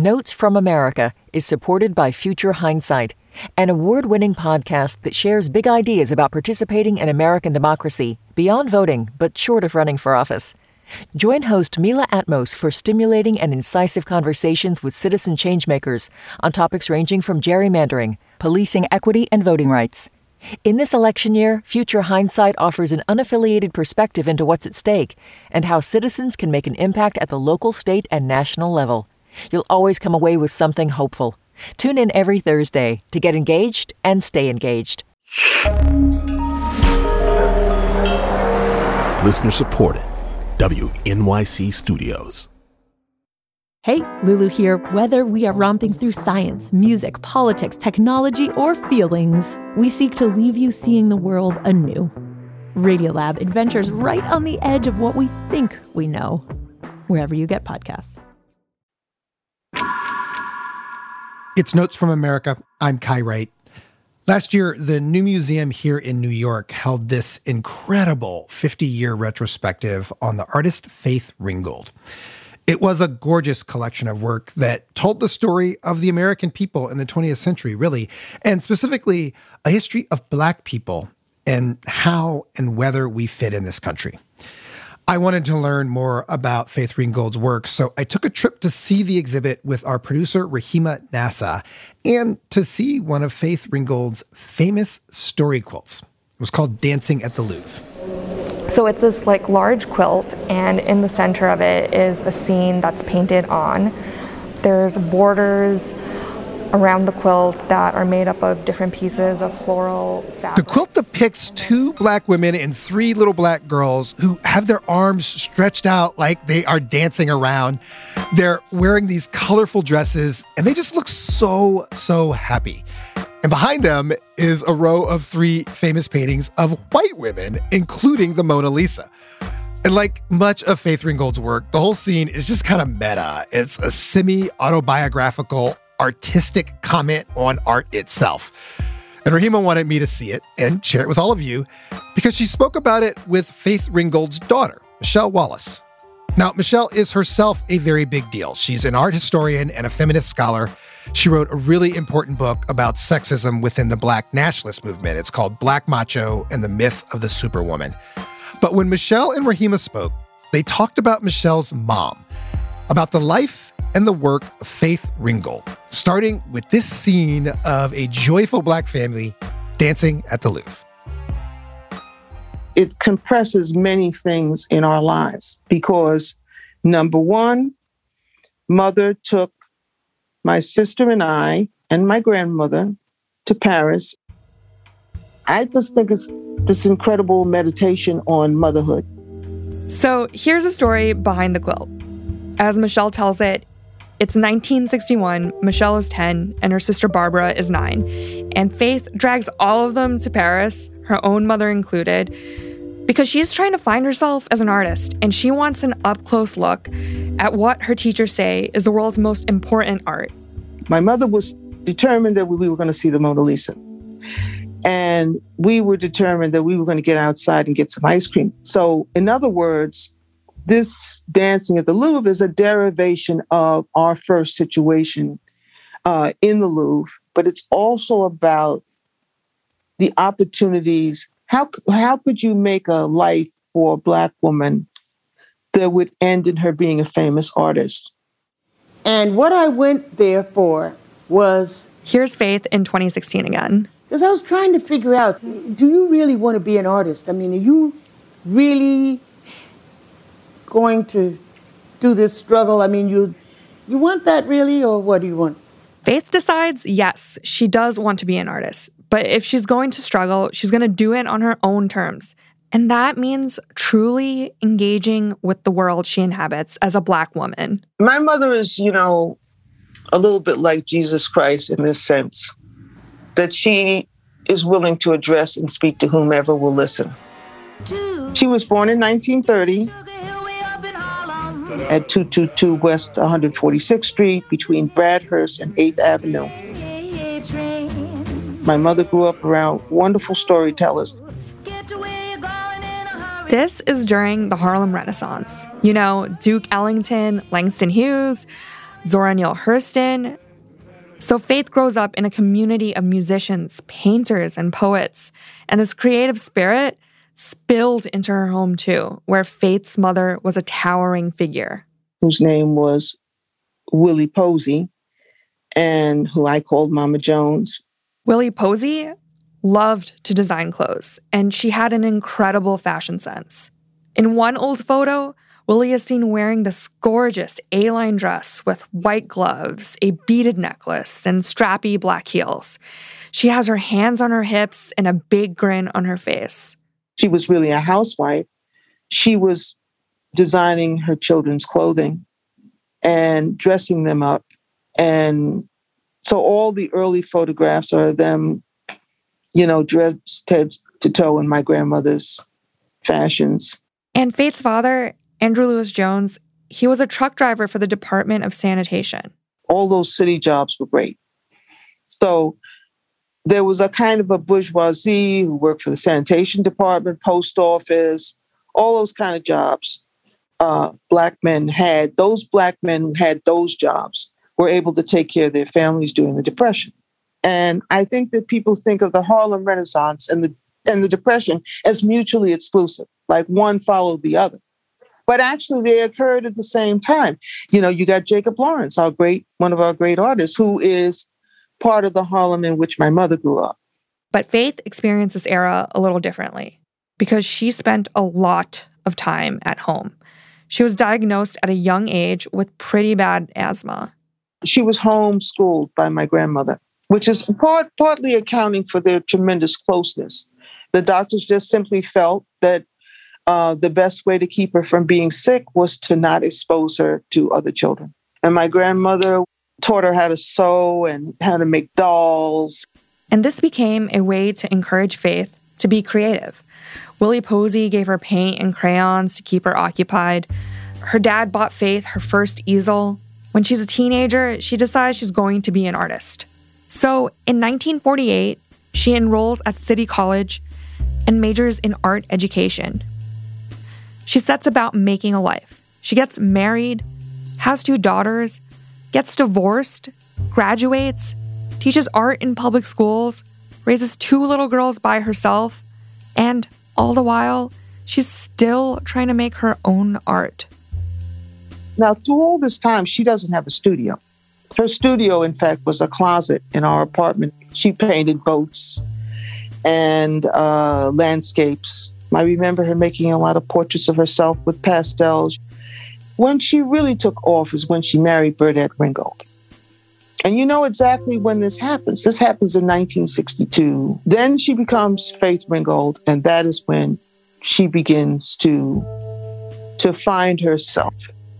Notes from America is supported by Future Hindsight, an award-winning podcast that shares big ideas about participating in American democracy beyond voting, but short of running for office. Join host Mila Atmos for stimulating and incisive conversations with citizen changemakers on topics ranging from gerrymandering, policing equity, and voting rights. In this election year, Future Hindsight offers an unaffiliated perspective into what's at stake and how citizens can make an impact at the local, state, and national level. You'll always come away with something hopeful. Tune in every Thursday to get engaged and stay engaged. Listener supported. WNYC Studios. Hey, Lulu here. Whether we are romping through science, music, politics, technology, or feelings, we seek to leave you seeing the world anew. Radiolab adventures right on the edge of what we think we know, wherever you get podcasts. It's Notes from America. I'm Kai Wright. Last year, the New Museum here in New York held this incredible 50-year retrospective on the artist Faith Ringgold. It was a gorgeous collection of work that told the story of the American people in the 20th century, really, and specifically a history of Black people and how and whether we fit in this country. I wanted to learn more about Faith Ringgold's work, so I took a trip to see the exhibit with our producer, Rahima Nassa, and to see one of Faith Ringgold's famous story quilts. It was called Dancing at the Louvre. So it's this large quilt, and in the center of it is a scene that's painted on. There's borders around the quilt that are made up of different pieces of floral fabric. The quilt depicts 2 Black women and 3 little Black girls who have their arms stretched out like they are dancing around. They're wearing these colorful dresses, and they just look so happy. And behind them is a row of 3 famous paintings of white women, including the Mona Lisa. And like much of Faith Ringgold's work, the whole scene is just kind of meta. It's a semi-autobiographical, artistic comment on art itself. And Rahima wanted me to see it and share it with all of you because she spoke about it with Faith Ringgold's daughter, Michelle Wallace. Now, Michelle is herself a very big deal. She's an art historian and a feminist scholar. She wrote a really important book about sexism within the Black nationalist movement. It's called Black Macho and the Myth of the Superwoman. But when Michelle and Rahima spoke, they talked about Michelle's mom, about the life and the work of Faith Ringgold, starting with this scene of a joyful Black family dancing at the Louvre. It compresses many things in our lives because, number one, Mother took my sister and I and my grandmother to Paris. I just think it's this incredible meditation on motherhood. So here's a story behind the quilt. As Michelle tells it, it's 1961, Michelle is 10, and her sister Barbara is 9. And Faith drags all of them to Paris, her own mother included, because she's trying to find herself as an artist, and she wants an up-close look at what her teachers say is the world's most important art. My mother was determined that we were going to see the Mona Lisa. And we were determined that we were going to get outside and get some ice cream. So, in other words, this dancing at the Louvre is a derivation of our first situation in the Louvre, but it's also about the opportunities. How could you make a life for a Black woman that would end in her being a famous artist? And what I went there for was... Here's Faith in 2016 again. Because I was trying to figure out, do you really want to be an artist? I mean, are you really going to do this struggle? I mean, you want that really, or what do you want? Faith decides, yes, she does want to be an artist. But if she's going to struggle, she's going to do it on her own terms. And that means truly engaging with the world she inhabits as a Black woman. My mother is, a little bit like Jesus Christ in this sense, that she is willing to address and speak to whomever will listen. She was born in 1930 at 222 West 146th Street between Bradhurst and 8th Avenue. My mother grew up around wonderful storytellers. This is during the Harlem Renaissance. Duke Ellington, Langston Hughes. Zora Neale Hurston. So Faith grows up in a community of musicians, painters, and poets. And this creative spirit spilled into her home too, where Faith's mother was a towering figure. Whose name was Willie Posey, and who I called Mama Jones. Willie Posey loved to design clothes, and she had an incredible fashion sense. In one old photo, Willie is seen wearing this gorgeous A-line dress with white gloves, a beaded necklace, and strappy black heels. She has her hands on her hips and a big grin on her face. She was really a housewife. She was designing her children's clothing and dressing them up. And so all the early photographs are them, dressed head to toe in my grandmother's fashions. And Faith's father, Andrew Lewis Jones, he was a truck driver for the Department of Sanitation. All those city jobs were great. So there was a kind of a bourgeoisie who worked for the sanitation department, post office, all those kind of jobs. Black men had. Those Black men who had those jobs were able to take care of their families during the Depression. And I think that people think of the Harlem Renaissance and the Depression as mutually exclusive, like one followed the other. But actually, they occurred at the same time. You got Jacob Lawrence, one of our great artists, who is part of the Harlem in which my mother grew up. But Faith experienced this era a little differently because she spent a lot of time at home. She was diagnosed at a young age with pretty bad asthma. She was homeschooled by my grandmother, which is partly accounting for their tremendous closeness. The doctors just simply felt that the best way to keep her from being sick was to not expose her to other children. And my grandmother taught her how to sew and how to make dolls. And this became a way to encourage Faith to be creative. Willie Posey gave her paint and crayons to keep her occupied. Her dad bought Faith her first easel. When she's a teenager, she decides she's going to be an artist. So in 1948, she enrolls at City College and majors in art education. She sets about making a life. She gets married, has 2 daughters, gets divorced, graduates, teaches art in public schools, raises 2 little girls by herself, and all the while, she's still trying to make her own art. Now, through all this time, she doesn't have a studio. Her studio, in fact, was a closet in our apartment. She painted boats and landscapes. I remember her making a lot of portraits of herself with pastels. When she really took off is when she married Burdette Ringgold. And you know exactly when this happens. This happens in 1962. Then she becomes Faith Ringgold, and that is when she begins to find herself.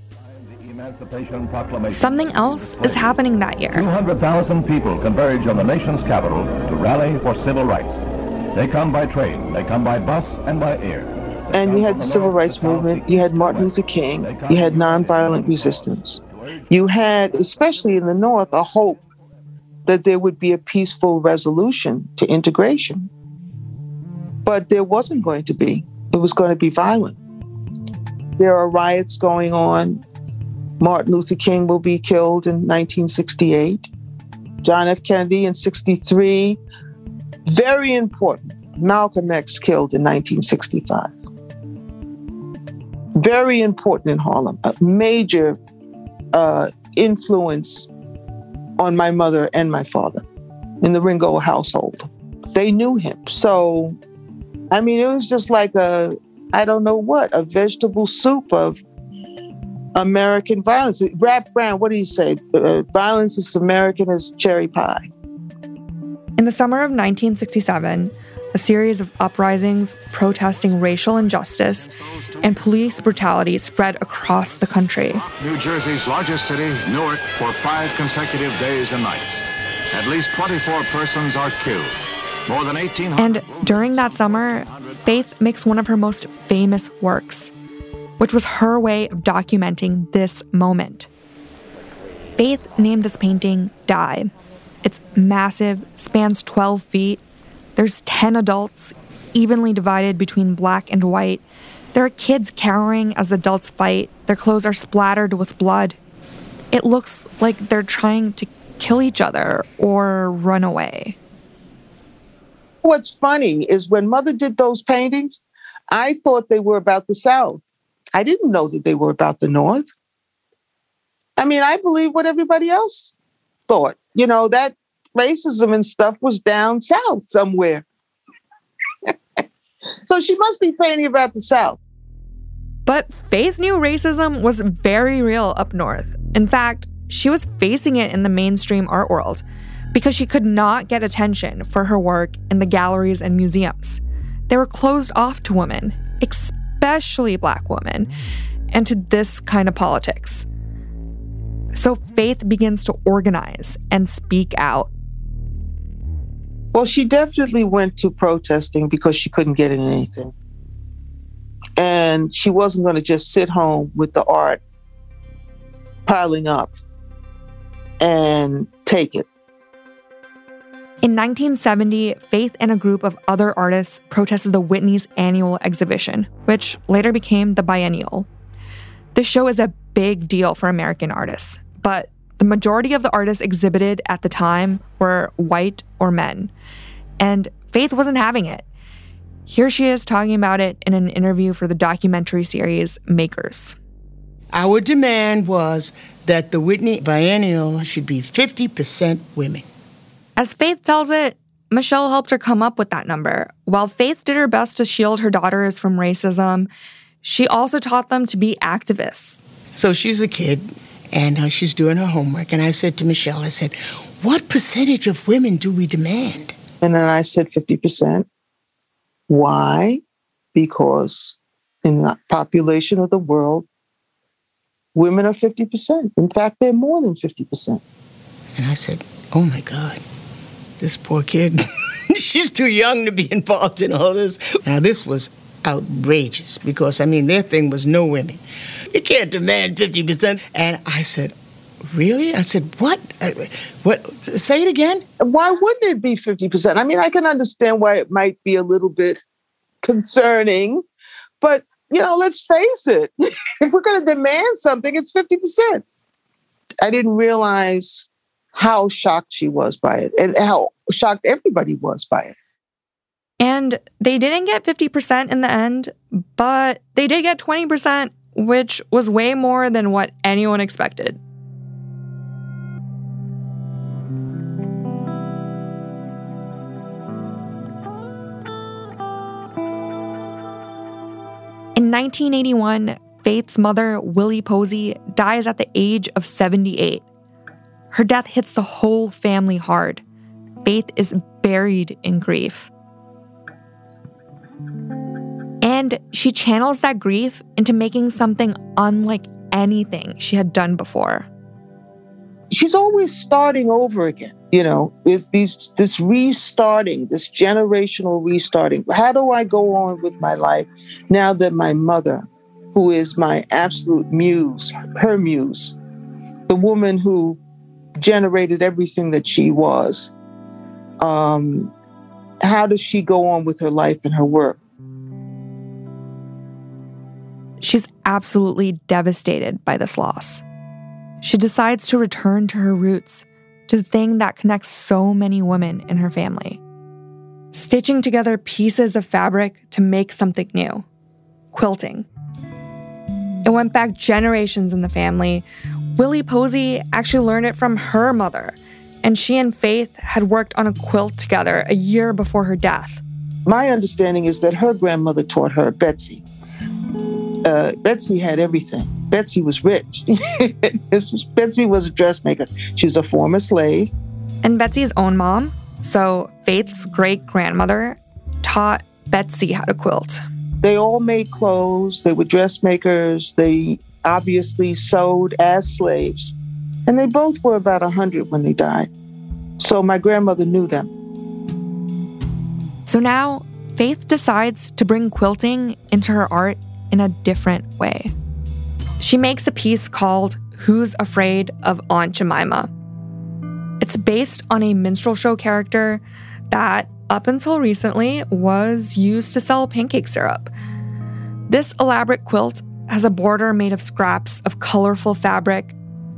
Something else is happening that year. 200,000 people converge on the nation's capital to rally for civil rights. They come by train, they come by bus, and by air. And you had the civil rights movement, you had Martin Luther King, you had nonviolent resistance. You had, especially in the North, a hope that there would be a peaceful resolution to integration. But there wasn't going to be. It was going to be violent. There are riots going on. Martin Luther King will be killed in 1968. John F. Kennedy in 1963. Very important. Malcolm X killed in 1965. Very important in Harlem. A major influence on my mother and my father in the Ringgold household. They knew him. So, it was just like a vegetable soup of American violence. Rap Brown, what do you say? Violence is American as cherry pie. In the summer of 1967, a series of uprisings protesting racial injustice and police brutality spread across the country. New Jersey's largest city, Newark, for 5 consecutive days and nights. At least 24 persons are killed. More than 1,800. And during that summer, Faith makes one of her most famous works, which was her way of documenting this moment. Faith named this painting Die. It's massive, spans 12 feet. There's 10 adults, evenly divided between black and white. There are kids cowering as the adults fight. Their clothes are splattered with blood. it looks like they're trying to kill each other or run away. What's funny is when Mother did those paintings, I thought they were about the South. I didn't know that they were about the North. I mean, I believe what everybody else thought. You know, that racism and stuff was down South somewhere. So she must be painting about the South. But Faith knew racism was very real up north. In fact, she was facing it in the mainstream art world because she could not get attention for her work in the galleries and museums. They were closed off to women, especially Black women, and to this kind of politics. So Faith begins to organize and speak out. Well, she definitely went to protesting because she couldn't get in anything. And she wasn't going to just sit home with the art piling up and take it. In 1970, Faith and a group of other artists protested the Whitney's annual exhibition, which later became the Biennial. This show is a big deal for American artists, but the majority of the artists exhibited at the time were white or men, and Faith wasn't having it. Here she is talking about it in an interview for the documentary series Makers. Our demand was that the Whitney Biennial should be 50% women. As Faith tells it, Michelle helped her come up with that number. While Faith did her best to shield her daughters from racism, she also taught them to be activists. So she's a kid, and she's doing her homework. And I said to Michelle, I said, what percentage of women do we demand? And then I said 50%. Why? Because in the population of the world, women are 50%. In fact, they're more than 50%. And I said, oh my God, this poor kid, she's too young to be involved in all this. Now, this was outrageous because, I mean, their thing was no women. You can't demand 50%. And I said, really? I said, what? What? Say it again? Why wouldn't it be 50%? I mean, I can understand why it might be a little bit concerning, but, you know, let's face it. If we're going to demand something, it's 50%. I didn't realize how shocked she was by it and how shocked everybody was by it. And they didn't get 50% in the end, but they did get 20%, which was way more than what anyone expected. In 1981, Faith's mother, Willie Posey, dies at the age of 78. Her death hits the whole family hard. Faith is buried in grief. And she channels that grief into making something unlike anything she had done before. She's always starting over again. You know, it's this restarting, this generational restarting. How do I go on with my life now that my mother, who is my absolute muse, her muse, the woman who generated everything that she was, how does she go on with her life and her work? She's absolutely devastated by this loss. She decides to return to her roots, to the thing that connects so many women in her family. Stitching together pieces of fabric to make something new. Quilting. It went back generations in the family. Willie Posey actually learned it from her mother, and she and Faith had worked on a quilt together a year before her death. My understanding is that her grandmother taught her, Betsy. Betsy had everything. Betsy was rich. Betsy was a dressmaker. She was a former slave. And Betsy's own mom, so Faith's great-grandmother, taught Betsy how to quilt. They all made clothes. They were dressmakers. They obviously sewed as slaves. And they both were about 100 when they died. So my grandmother knew them. So now, Faith decides to bring quilting into her art in a different way. She makes a piece called Who's Afraid of Aunt Jemima? It's based on a minstrel show character that, up until recently, was used to sell pancake syrup. This elaborate quilt has a border made of scraps of colorful fabric,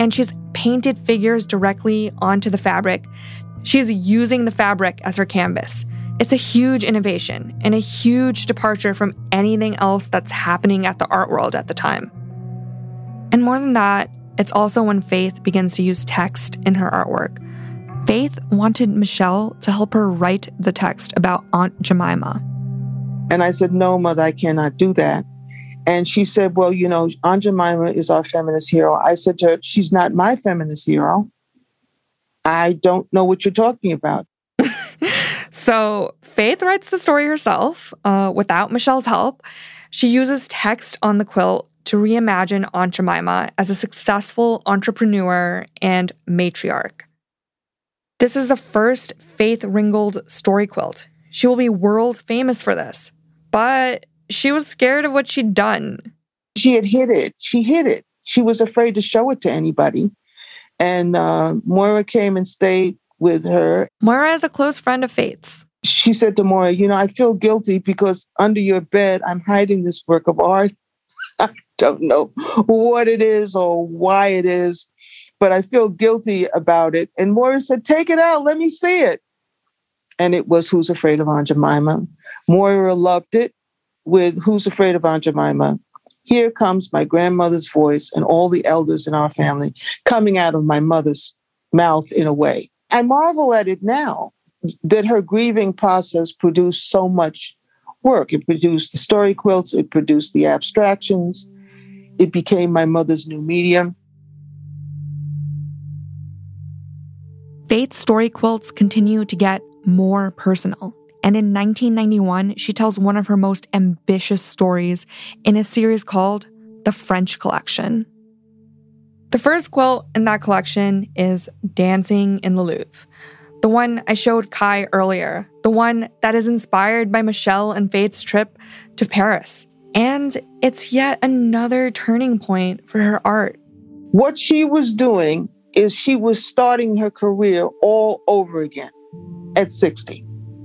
and she's painted figures directly onto the fabric. She's using the fabric as her canvas. It's a huge innovation and a huge departure from anything else that's happening at the art world at the time. And more than that, it's also when Faith begins to use text in her artwork. Faith wanted Michelle to help her write the text about Aunt Jemima. And I said, no, Mother, I cannot do that. And she said, well, you know, Aunt Jemima is our feminist hero. I said to her, she's not my feminist hero. I don't know what you're talking about. So Faith writes the story herself without Michelle's help. She uses text on the quilt to reimagine Aunt Jemima as a successful entrepreneur and matriarch. This is the first Faith Ringgold story quilt. She will be world famous for this. But she was scared of what she'd done. She had hid it. She hid it. She was afraid to show it to anybody. And Moira came and stayed with her. Moira is a close friend of Faith's. She said to Moira, you know, I feel guilty because under your bed, I'm hiding this work of art. I don't know what it is or why it is, but I feel guilty about it. And Moira said, take it out. Let me see it. And it was Who's Afraid of Aunt Jemima. Moira loved it with Who's Afraid of Aunt Jemima. Here comes my grandmother's voice and all the elders in our family coming out of my mother's mouth in a way. I marvel at it now that her grieving process produced so much work. It produced the story quilts. It produced the abstractions. It became my mother's new medium. Faith's story quilts continue to get more personal. And in 1991, she tells one of her most ambitious stories in a series called The French Collection. The first quilt in that collection is Dancing in the Louvre, the one I showed Kai earlier, the one that is inspired by Michelle and Faith's trip to Paris. And it's yet another turning point for her art. What she was doing is she was starting her career all over again at 60.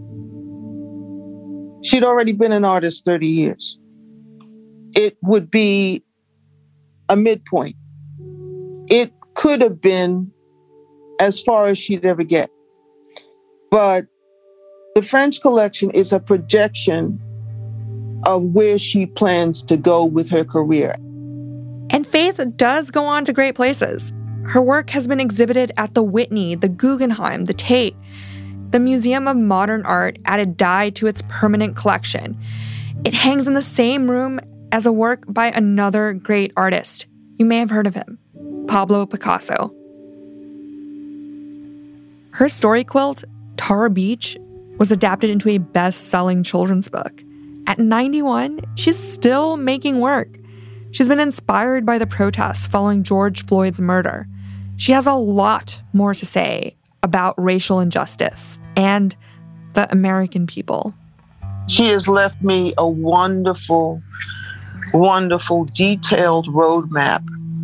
She'd already been an artist 30 years. It would be a midpoint. It could have been as far as she'd ever get. But the French Collection is a projection of where she plans to go with her career. And Faith does go on to great places. Her work has been exhibited at the Whitney, the Guggenheim, the Tate. The Museum of Modern Art added dye to its permanent collection. It hangs in the same room as a work by another great artist. You may have heard of him, Pablo Picasso. Her story quilt, Tar Beach, was adapted into a best-selling children's book. At 91, she's still making work. She's been inspired by the protests following George Floyd's murder. She has a lot more to say about racial injustice and the American people. She has left me a wonderful, wonderful, detailed roadmap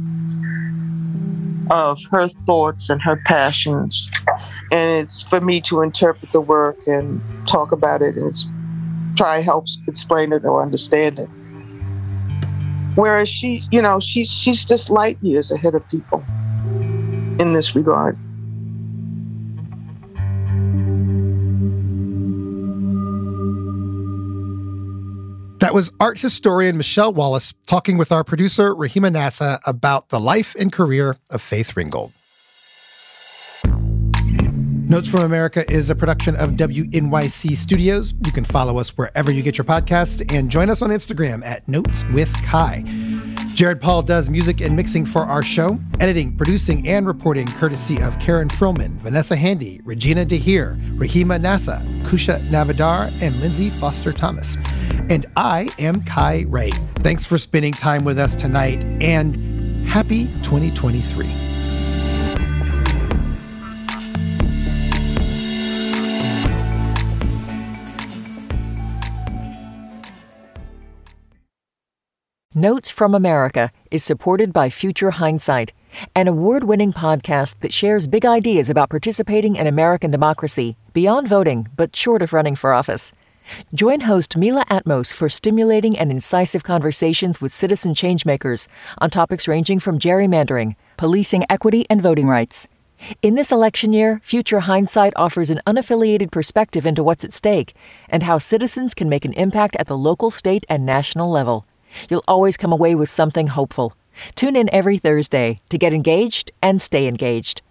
of her thoughts and her passions. And it's for me to interpret the work and talk about it and try to help explain it or understand it. Whereas she, you know, she's just light years ahead of people in this regard. That was art historian Michelle Wallace talking with our producer, Rahima Nassa, about the life and career of Faith Ringgold. Notes from America is a production of WNYC Studios. You can follow us wherever you get your podcasts and join us on Instagram at Notes with Kai. Jared Paul does music and mixing for our show, editing, producing, and reporting courtesy of Karen Frillman, Vanessa Handy, Regina DeHeer, Rahima Nassa, Kusha Navadar, and Lindsay Foster Thomas. And I am Kai Ray. Thanks for spending time with us tonight, and happy 2023. Notes from America is supported by Future Hindsight, an award-winning podcast that shares big ideas about participating in American democracy beyond voting, but short of running for office. Join host Mila Atmos for stimulating and incisive conversations with citizen changemakers on topics ranging from gerrymandering, policing equity and voting rights. In this election year, Future Hindsight offers an unaffiliated perspective into what's at stake and how citizens can make an impact at the local, state, and national level. You'll always come away with something hopeful. Tune in every Thursday to get engaged and stay engaged.